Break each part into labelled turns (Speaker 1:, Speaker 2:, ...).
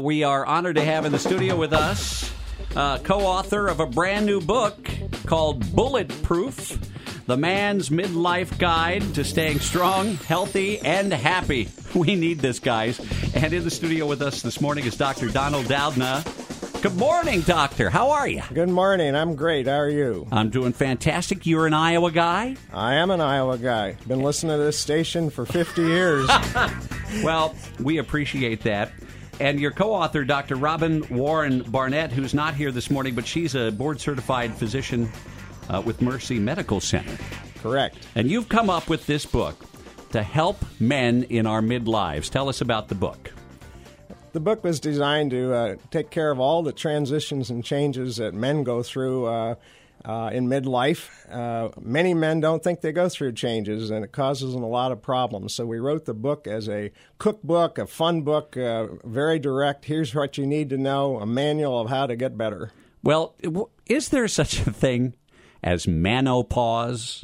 Speaker 1: we are honored to have in the studio with us co-author of a brand new book called Bulletproof, The Man's Midlife Guide to Staying Strong, Healthy, and Happy. We need this, guys. And in the studio with us this morning is Dr. Donald Doudna. Good morning, Doctor. How are you?
Speaker 2: Good morning. I'm great. How are you?
Speaker 1: I'm doing fantastic. You're an Iowa guy?
Speaker 2: I am an Iowa guy. Been listening to this station for 50 years.
Speaker 1: Well, we appreciate that. And your co-author, Dr. Robin Warren Barnett, who's not here this morning, but she's a board-certified physician with Mercy Medical Center.
Speaker 2: Correct.
Speaker 1: And you've come up with this book to help men in our midlives. Tell us about the book.
Speaker 2: The book was designed to take care of all the transitions and changes that men go through in midlife. Many men don't think they go through changes, and it causes them a lot of problems. So we wrote the book as a cookbook, a fun book, very direct. Here's what you need to know, a manual of how to get better.
Speaker 1: Well, is there such a thing as menopause?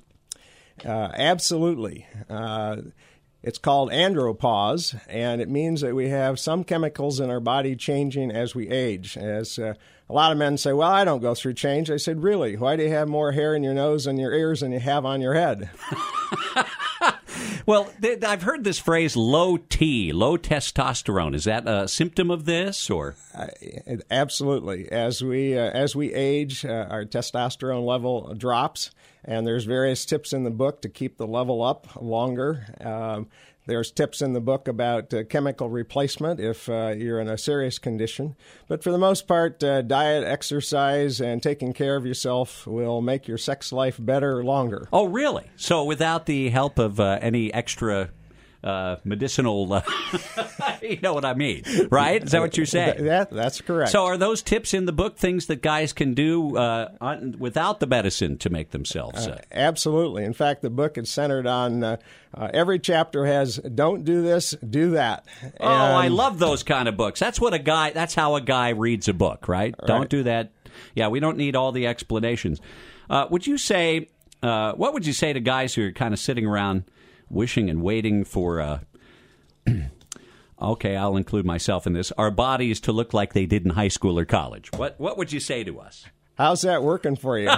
Speaker 2: Absolutely. It's called andropause, and it means that we have some chemicals in our body changing as we age. As a lot of men say, well, I don't go through change. I said, really? Why do you have more hair in your nose and your ears than you have on your head?
Speaker 1: Well, I've heard this phrase, low T, low testosterone. Is that a symptom of this, or?
Speaker 2: Absolutely. As we age, our testosterone level drops, and there's various tips in the book to keep the level up longer. There's tips in the book about chemical replacement if you're in a serious condition. But for the most part, diet, exercise, and taking care of yourself will make your sex life better longer.
Speaker 1: Oh, really? So without the help of any extra medicinal, you know what I mean, right? Is that what you're saying?
Speaker 2: That's correct.
Speaker 1: So are those tips in the book things that guys can do without the medicine to make themselves?
Speaker 2: Absolutely. In fact, the book is centered on every chapter has don't do this, do that.
Speaker 1: Oh, I love those kind of books. That's how a guy reads a book, right? Don't do that. Yeah, we don't need all the explanations. Would you say, what would you say to guys who are kind of sitting around wishing and waiting for, okay, I'll include myself in this, our bodies to look like they did in high school or college? What would you say to us?
Speaker 2: How's that working for you?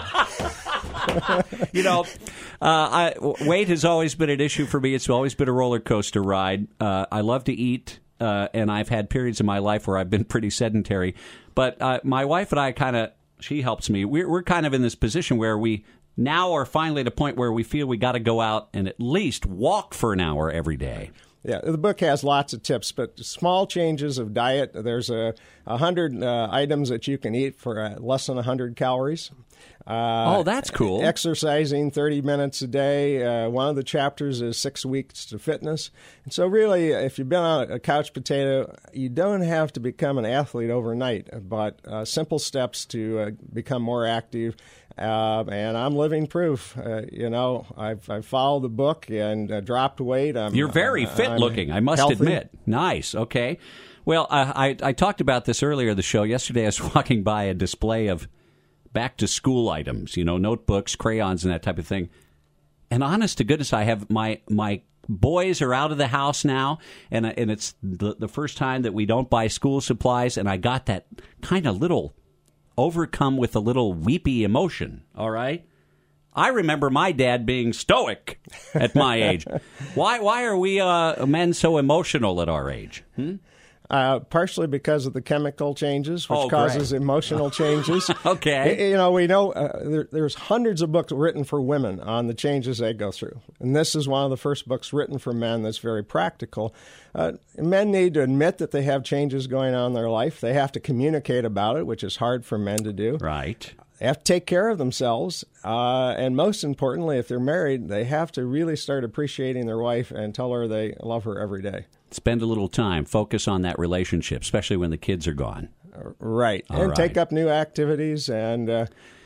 Speaker 1: You know, weight has always been an issue for me. It's always been a roller coaster ride. I love to eat, and I've had periods in my life where I've been pretty sedentary. But my wife and I she helps me. We're kind of in this position where we now are finally at a point where we feel we got to go out and at least walk for an hour every day.
Speaker 2: Yeah, the book has lots of tips, but small changes of diet. There's 100 items that you can eat for less than 100 calories.
Speaker 1: Oh, that's cool.
Speaker 2: Exercising 30 minutes a day. One of the chapters is 6 weeks to fitness. And so really, if you've been on a couch potato, you don't have to become an athlete overnight, but simple steps to become more active. And I'm living proof. I've followed the book and dropped weight.
Speaker 1: You're very fit looking, I must admit. Nice. Okay. Well, I talked about this earlier in the show. Yesterday I was walking by a display of back-to-school items, notebooks, crayons, and that type of thing. And honest to goodness, I have my boys are out of the house now, and it's the first time that we don't buy school supplies, and I got that kind of little overcome with a little weepy emotion, all right? I remember my dad being stoic at my age. Why are we men so emotional at our age?
Speaker 2: Partially because of the chemical changes, which causes emotional changes.
Speaker 1: Okay.
Speaker 2: We know there's hundreds of books written for women on the changes they go through. And this is one of the first books written for men that's very practical. Men need to admit that they have changes going on in their life. They have to communicate about it, which is hard for men to do.
Speaker 1: Right.
Speaker 2: They have to take care of themselves. And most importantly, if they're married, they have to really start appreciating their wife and tell her they love her every day.
Speaker 1: Spend a little time. Focus on that relationship, especially when the kids are gone.
Speaker 2: Right.
Speaker 1: All
Speaker 2: and
Speaker 1: right.
Speaker 2: Take up new activities and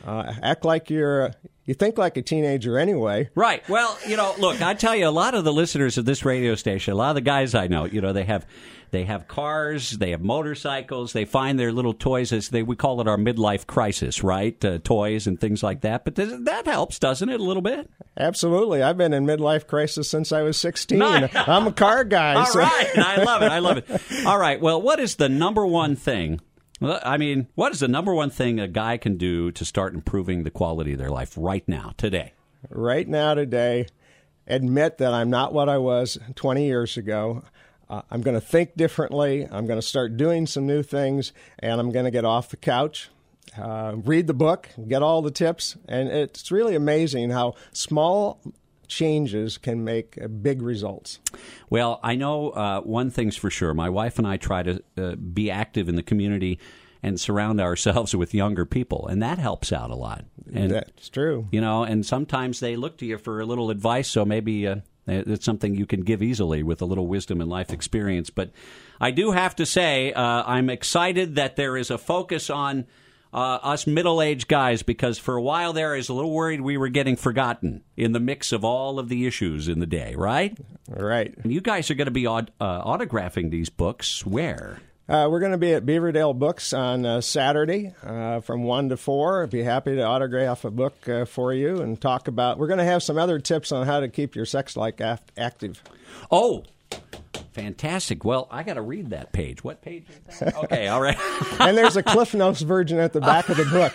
Speaker 2: Act like you think like a teenager anyway.
Speaker 1: Right. Well, look, I tell you, a lot of the listeners of this radio station, a lot of the guys I know, they have cars, they have motorcycles, they find their little toys we call it our midlife crisis, right? Toys and things like that. But that helps, doesn't it, a little bit?
Speaker 2: Absolutely. I've been in midlife crisis since I was 16.
Speaker 1: Nice.
Speaker 2: I'm a car guy.
Speaker 1: All right. I love it. All right. Well, what is the number one thing? What is the number one thing a guy can do to start improving the quality of their life right now, today?
Speaker 2: Right now, today, admit that I'm not what I was 20 years ago. I'm going to think differently. I'm going to start doing some new things, and I'm going to get off the couch, read the book, get all the tips. And it's really amazing how small changes can make big results.
Speaker 1: Well, I know one thing's for sure. My wife and I try to be active in the community and surround ourselves with younger people, and that helps out a lot. And,
Speaker 2: that's true.
Speaker 1: And sometimes they look to you for a little advice, so maybe it's something you can give easily with a little wisdom and life experience. But I do have to say I'm excited that there is a focus on us middle-aged guys, because for a while there I was a little worried we were getting forgotten in the mix of all of the issues in the day, right?
Speaker 2: Right.
Speaker 1: And you guys are going to be autographing these books where?
Speaker 2: We're going to be at Beaverdale Books on Saturday from 1 to 4. I'd be happy to autograph a book for you and talk about... We're going to have some other tips on how to keep your sex life active.
Speaker 1: Oh, fantastic. Well, I got to read that page. What page is that? Okay, all right.
Speaker 2: And there's a Cliff Notes version at the back of the book.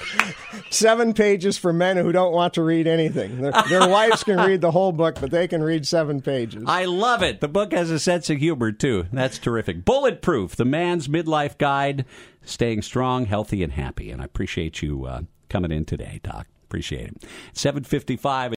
Speaker 2: 7 pages for men who don't want to read anything. Their wives can read the whole book, but they can read 7 pages.
Speaker 1: I love it. The book has a sense of humor, too. That's terrific. Bulletproof, the man's midlife guide, staying strong, healthy, and happy. And I appreciate you coming in today, Doc. Appreciate it. 7:55.